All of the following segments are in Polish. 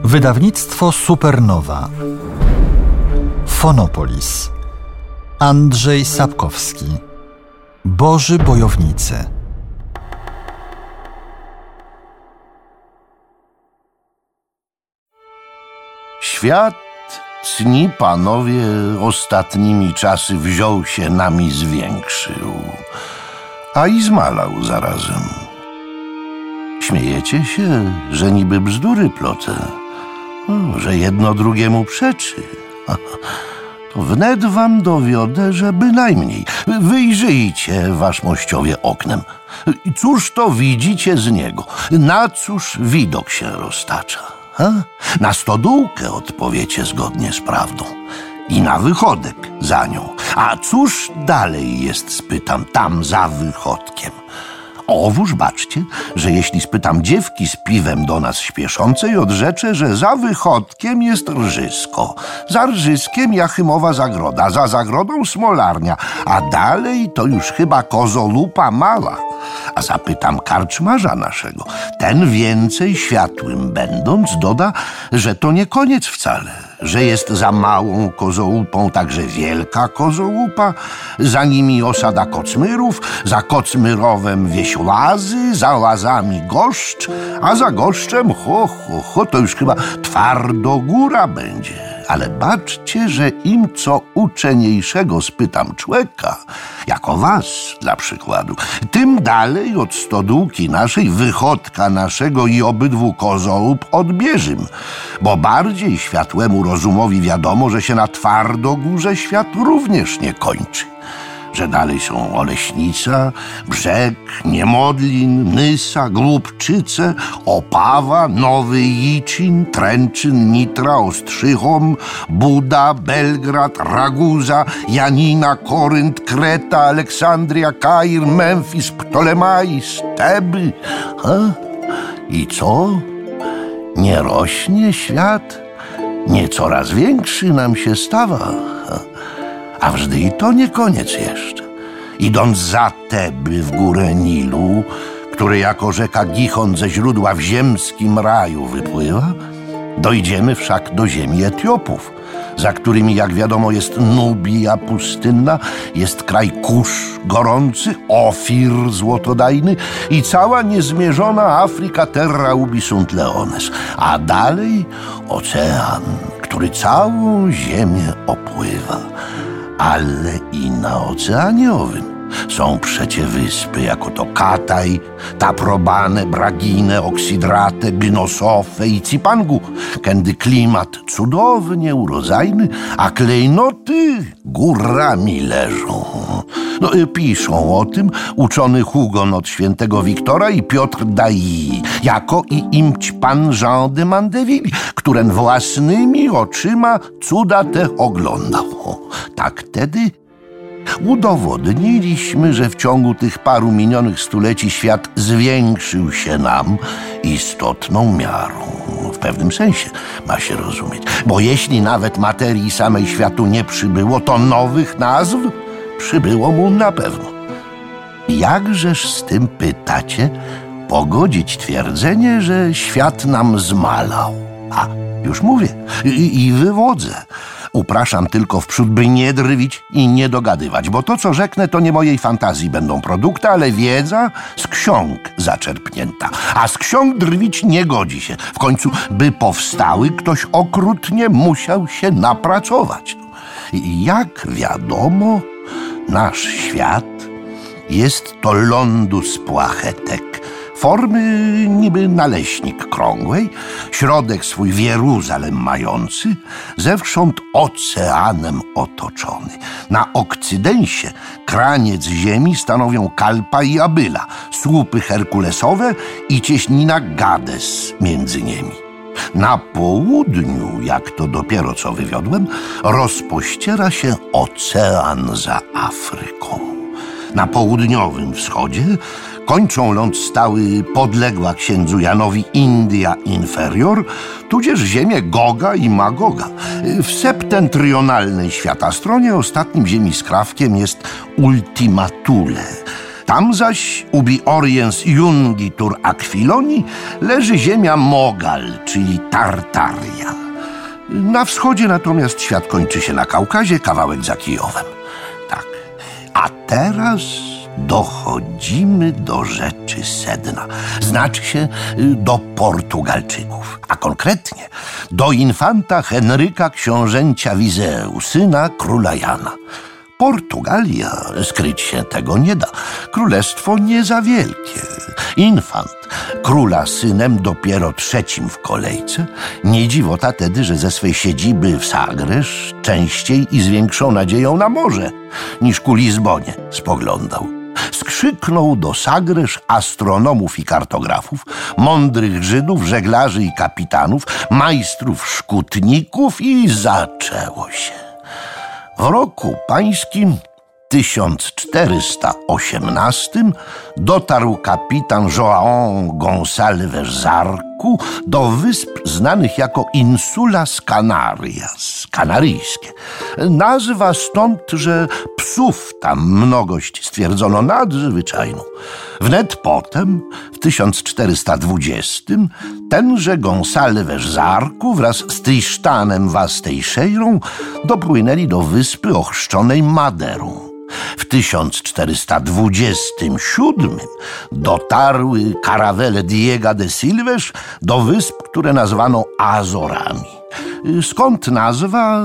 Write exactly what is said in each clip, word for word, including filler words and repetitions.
Wydawnictwo Supernowa. Fonopolis. Andrzej Sapkowski. Boży bojownicy. Świat, cni panowie, ostatnimi czasy wziął się nami zwiększył, a i zmalał zarazem. Śmiejecie się, że niby bzdury plotę, no, że jedno drugiemu przeczy. To wnet wam dowiodę, że bynajmniej. Wyjrzyjcie, waszmościowie, oknem. Cóż to widzicie z niego? Na cóż widok się roztacza? Ha? Na stodółkę odpowiecie zgodnie z prawdą i na wychodek za nią. A cóż dalej jest, spytam, tam za wychodkiem? Owóż baczcie, że jeśli spytam dziewki z piwem do nas śpieszącej, odrzeczę, że za wychodkiem jest rżysko, za rżyskiem Jachymowa zagroda, za zagrodą smolarnia, a dalej to już chyba kozolupa mała. A zapytam karczmarza naszego, ten więcej światłym będąc doda, że to nie koniec wcale, że jest za małą kozołupą także wielka kozołupa, za nimi osada kocmyrów, za kocmyrowem wieś łazy, za łazami goszcz, a za goszczem ho, ho, ho, to już chyba Twardogóra będzie. Ale baczcie, że im co uczeniejszego spytam człeka, jako was dla przykładu, tym dalej od stodółki naszej, wychodka naszego i obydwu kozołup odbierzym, bo bardziej światłemu rozumowi wiadomo, że się na Twardogórze świat również nie kończy, że dalej są Oleśnica, Brzeg, Niemodlin, Nysa, Głubczyce, Opawa, Nowy Jiczyn, Tręczyn, Nitra, Ostrzychom, Buda, Belgrad, Raguza, Janina, Korynt, Kreta, Aleksandria, Kair, Memfis, Ptolemais, Teby. Ha? I co? Nie rośnie świat? Nie coraz większy nam się stawa? Ha? A wżdy i to nie koniec jeszcze. Idąc za Teby w górę Nilu, który jako rzeka Gichon ze źródła w ziemskim raju wypływa, dojdziemy wszak do ziemi Etiopów, za którymi, jak wiadomo, jest Nubia pustynna, jest kraj Kusz gorący, Ofir złotodajny i cała niezmierzona Afryka terra ubi sunt leones, a dalej ocean, który całą ziemię opływa. Ale i na oceanie owym są przecie wyspy, jako to Kataj, Taprobane, Bragine, Oksidratę, Gnosofę i Cipangu, kędy klimat cudownie urodzajny, a klejnoty górami leżą. No, piszą o tym uczony Hugon od świętego Wiktora i Piotr Dailly, jako i imć pan Jean de Mandeville, któren własnymi oczyma cuda te oglądał. Tak tedy udowodniliśmy, że w ciągu tych paru minionych stuleci świat zwiększył się nam istotną miarą. W pewnym sensie ma się rozumieć, bo jeśli nawet materii samej światu nie przybyło, to nowych nazw przybyło mu na pewno. Jakżeż z tym, pytacie, pogodzić twierdzenie, że świat nam zmalał? A, już mówię i, i wywodzę. Upraszam tylko wprzód, by nie drwić i nie dogadywać, bo to, co rzeknę, to nie mojej fantazji będą produkty, ale wiedza z ksiąg zaczerpnięta. A z ksiąg drwić nie godzi się. W końcu, by powstały, ktoś okrutnie musiał się napracować. I jak wiadomo, nasz świat jest to lądus płachetek, formy niby naleśnik krągłej, środek swój w Jeruzalem mający, zewsząd oceanem otoczony. Na okcydensie kraniec ziemi stanowią Kalpa i Abyla, słupy herkulesowe i cieśnina Gades między nimi. Na południu, jak to dopiero co wywiodłem, rozpościera się ocean za Afryką. Na południowym wschodzie kończą ląd stały podległa księdzu Janowi India Inferior, tudzież ziemię Goga i Magoga. W septentrionalnej światastronie ostatnim ziemiskrawkiem jest Ultima Thule, Tam zaś, ubi oriens jungitur aquiloni, leży ziemia Mogal, czyli Tartaria. Na wschodzie natomiast świat kończy się na Kaukazie, kawałek za Kijowem. Tak. A teraz dochodzimy do rzeczy sedna. Znaczy się do Portugalczyków, a konkretnie do infanta Henryka książęcia Wizeu, syna króla Jana. Portugalia, skryć się tego nie da, królestwo nie za wielkie. Infant, króla synem dopiero trzecim w kolejce, nie dziwota tedy, że ze swej siedziby w Sagres częściej i z większą nadzieją na morze niż ku Lizbonie spoglądał. Skrzyknął do Sagres astronomów i kartografów, mądrych Żydów, żeglarzy i kapitanów, majstrów szkutników i zaczęło się. W roku pańskim tysiąc czterysta osiemnastym dotarł kapitan João Gonçalves Zarco do wysp znanych jako Insulas Canarias, kanaryjskie. Nazwa stąd, że psów tam mnogość stwierdzono nadzwyczajną. Wnet potem, w tysiąc czterysta dwudziestym, tenże Gonçalves Zarco wraz z Trisztanem Vaz Teixeirą dopłynęli do wyspy ochrzczonej Maderą. W tysiąc czterysta dwudziestym siódmym dotarły karawele Diego de Silves do wysp, które nazwano Azorami. Skąd nazwa?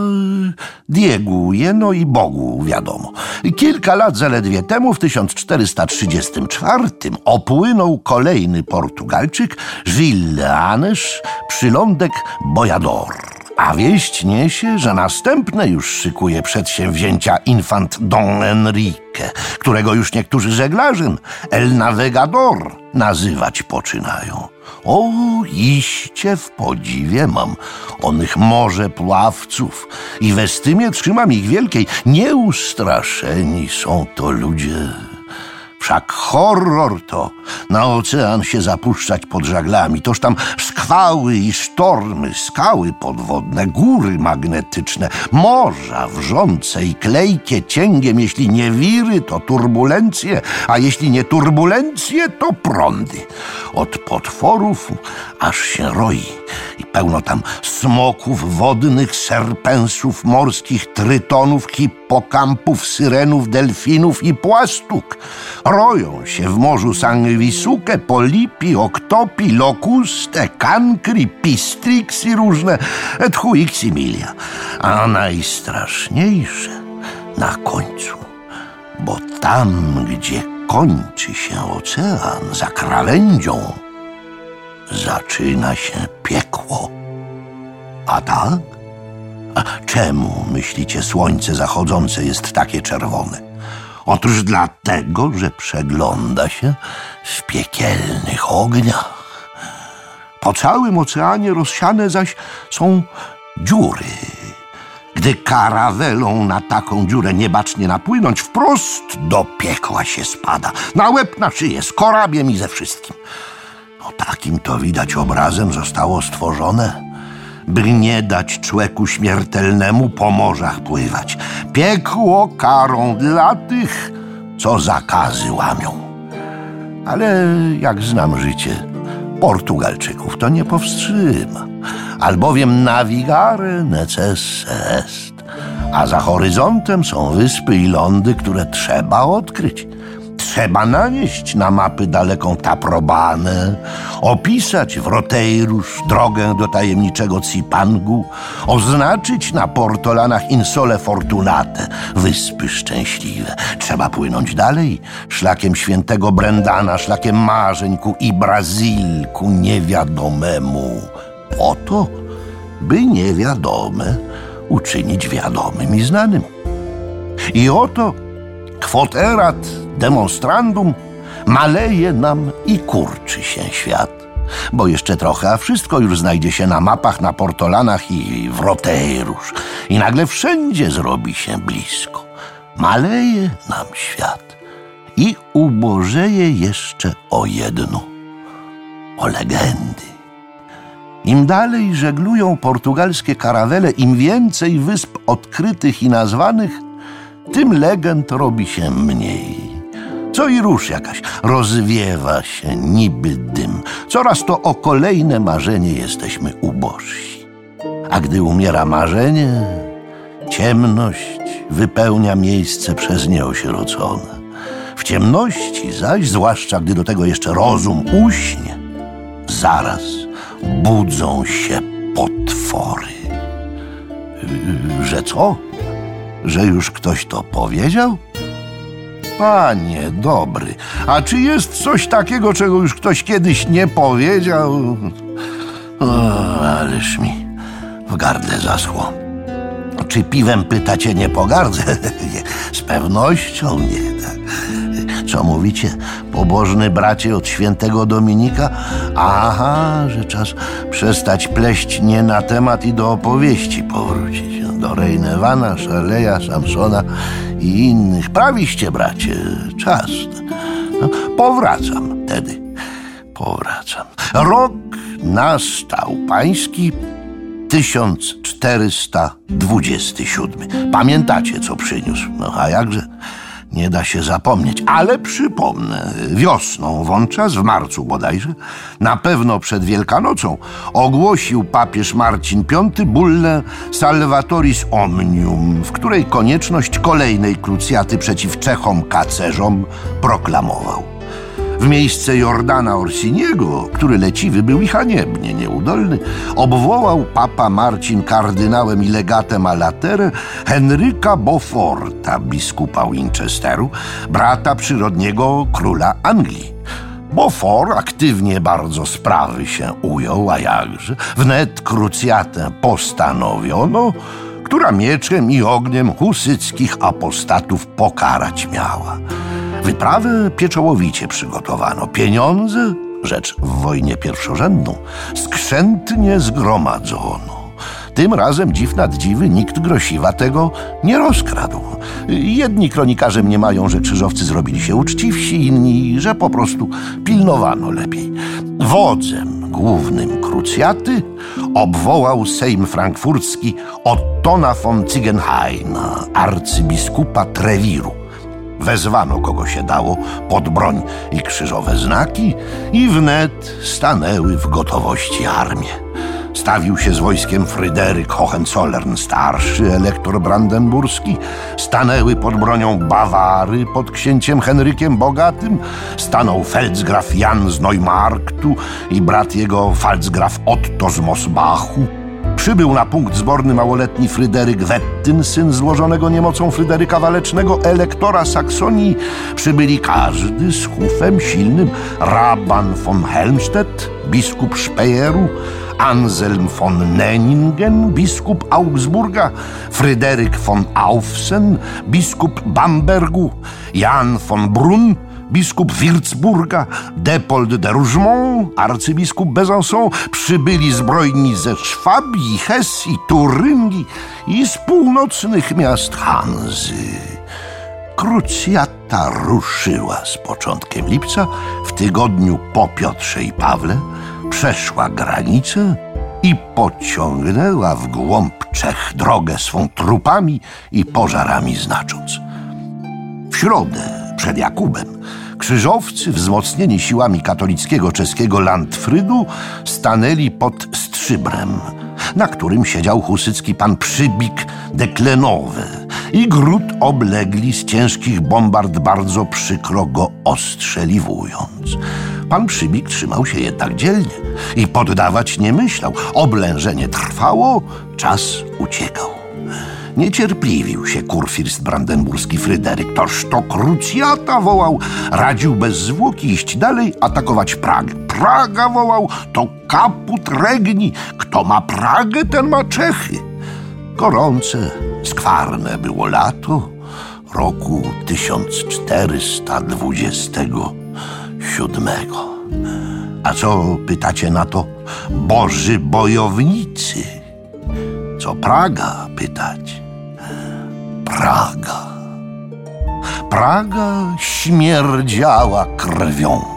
Dieguje, no i Bogu wiadomo. Kilka lat zaledwie temu, w tysiąc czterysta trzydziestym czwartym, opłynął kolejny Portugalczyk, Gil de Hanes, przylądek Boiador. A wieść niesie, że następne już szykuje przedsięwzięcia infant Don Enrique, którego już niektórzy żeglarzem El Navegador nazywać poczynają. O, iście w podziwie mam onych morze pławców i w estymie trzymam ich wielkiej. Nieustraszeni są to ludzie. Wszak horror to na ocean się zapuszczać pod żaglami. Toż tam skwały i sztormy, skały podwodne, góry magnetyczne, morza wrzące i klejkie cięgiem. Jeśli nie wiry, to turbulencje, a jeśli nie turbulencje, to prądy. Od potworów aż się roi i pełno tam smoków wodnych, serpensów morskich, trytonów, hipokampów, syrenów, delfinów i płastuk. Roją się w morzu sanguisuke, polipi, oktopi, lokuste, kankry, pistrix i różne et huic similia. A najstraszniejsze na końcu, bo tam, gdzie kończy się ocean za krawędzią, zaczyna się piekło. A tak? A czemu, myślicie, słońce zachodzące jest takie czerwone? Otóż dlatego, że przegląda się w piekielnych ogniach. Po całym oceanie rozsiane zaś są dziury. Gdy karawelą na taką dziurę niebacznie napłynąć, wprost do piekła się spada. Na łeb, na szyję, z korabiem i ze wszystkim. No takim to widać obrazem zostało stworzone, by nie dać człeku śmiertelnemu po morzach pływać. Piekło karą dla tych, co zakazy łamią. Ale jak znam życie, Portugalczyków to nie powstrzyma, albowiem navigare necesse est, a za horyzontem są wyspy i lądy, które trzeba odkryć. Trzeba nanieść na mapy daleką Taprobanę, opisać w Roteiros drogę do tajemniczego Cipangu, oznaczyć na portolanach Insole Fortunate, wyspy szczęśliwe. Trzeba płynąć dalej, szlakiem świętego Brendana, szlakiem marzeń ku Ibrazil, ku niewiadomemu. Po to, by niewiadome uczynić wiadomym i znanym. I oto quod erat demonstrandum, maleje nam i kurczy się świat. Bo jeszcze trochę, a wszystko już znajdzie się na mapach, na portolanach i w Roteiros. I nagle wszędzie zrobi się blisko. Maleje nam świat i ubożeje jeszcze o jedno, o legendy. Im dalej żeglują portugalskie karawele, im więcej wysp odkrytych i nazwanych, tym legend robi się mniej. Co i róż jakaś rozwiewa się niby dym. Coraz to o kolejne marzenie jesteśmy ubożsi. A gdy umiera marzenie, ciemność wypełnia miejsce przez nie osierocone. W ciemności zaś, zwłaszcza gdy do tego jeszcze rozum uśnie, zaraz budzą się potwory. Że co? Że już ktoś to powiedział? Panie dobry, a czy jest coś takiego, czego już ktoś kiedyś nie powiedział? O, ależ mi w gardle zaschło. Czy piwem, pytacie, nie pogardzę? Z pewnością nie. Tak. Co mówicie, pobożny bracie od świętego Dominika? Aha, że czas przestać pleść nie na temat i do opowieści powrócić. Do Rejnewana, Szaleja, Samsona i innych. Prawiście, bracie, czas. No, powracam tedy. Powracam. Rok nastał pański tysiąc czterysta dwudziesty siódmy. Pamiętacie, co przyniósł? No a jakże? Nie da się zapomnieć, ale przypomnę, wiosną wówczas, w marcu bodajże, na pewno przed Wielkanocą, ogłosił papież Marcin piąty bullę Salvatoris Omnium, w której konieczność kolejnej krucjaty przeciw Czechom kacerzom proklamował. W miejsce Jordana Orsiniego, który leciwy był i haniebnie nieudolny, obwołał papa Marcin kardynałem i legatem a latere Henryka Beauforta, biskupa Winchesteru, brata przyrodniego króla Anglii. Beaufort aktywnie bardzo sprawy się ujął, a jakże, wnet krucjatę postanowiono, która mieczem i ogniem husyckich apostatów pokarać miała. Wyprawę pieczołowicie przygotowano. Pieniądze, rzecz w wojnie pierwszorzędną, skrzętnie zgromadzono. Tym razem dziw nad dziwy nikt grosiwa tego nie rozkradł. Jedni kronikarze mniemają, że krzyżowcy zrobili się uczciwsi, inni, że po prostu pilnowano lepiej. Wodzem głównym krucjaty obwołał Sejm Frankfurcki Ottona von Ziegenhaina, arcybiskupa Trewiru. Wezwano, kogo się dało, pod broń i krzyżowe znaki i wnet stanęły w gotowości armie. Stawił się z wojskiem Fryderyk Hohenzollern starszy, elektor brandenburski. Stanęły pod bronią Bawary pod księciem Henrykiem Bogatym. Stanął Pfalzgraf Jan z Neumarktu i brat jego Pfalzgraf Otto z Mosbachu. Przybył na punkt zborny małoletni Fryderyk Wettyn, syn złożonego niemocą Fryderyka Walecznego, elektora Saksonii. Przybyli każdy z chufem silnym: Raban von Helmstedt, biskup Speyeru, Anselm von Nenningen, biskup Augsburga, Fryderyk von Aufsen, biskup Bambergu, Jan von Brunn, biskup Würzburga, Depold de Rougemont, arcybiskup Besançon. Przybyli zbrojni ze Szwabii, Hesji, Turyngii i z północnych miast Hanzy. Krucjata ruszyła z początkiem lipca, w tygodniu po Piotrze i Pawle, przeszła granicę i pociągnęła w głąb Czech drogę swą trupami i pożarami znacząc. W środę przed Jakubem krzyżowcy, wzmocnieni siłami katolickiego czeskiego Landfrydu, stanęli pod Strzybrem, na którym siedział husycki pan Przybik de Klenowy, i gród oblegli z ciężkich bombard, bardzo przykro go ostrzeliwując. Pan Przybik trzymał się jednak dzielnie i poddawać nie myślał. Oblężenie trwało, czas uciekał. Niecierpliwił się kurfürst brandenburski Fryderyk. Toż to krucjata, wołał. Radził bez zwłoki iść dalej, atakować Pragę. Praga, wołał, to kaput regni. Kto ma Pragę, ten ma Czechy. Gorące, skwarne było lato roku tysiąc czterysta dwudziestego siódmego. A co pytacie na to, boży bojownicy? Co Praga, pytać? Praga. Praga śmierdziała krwią.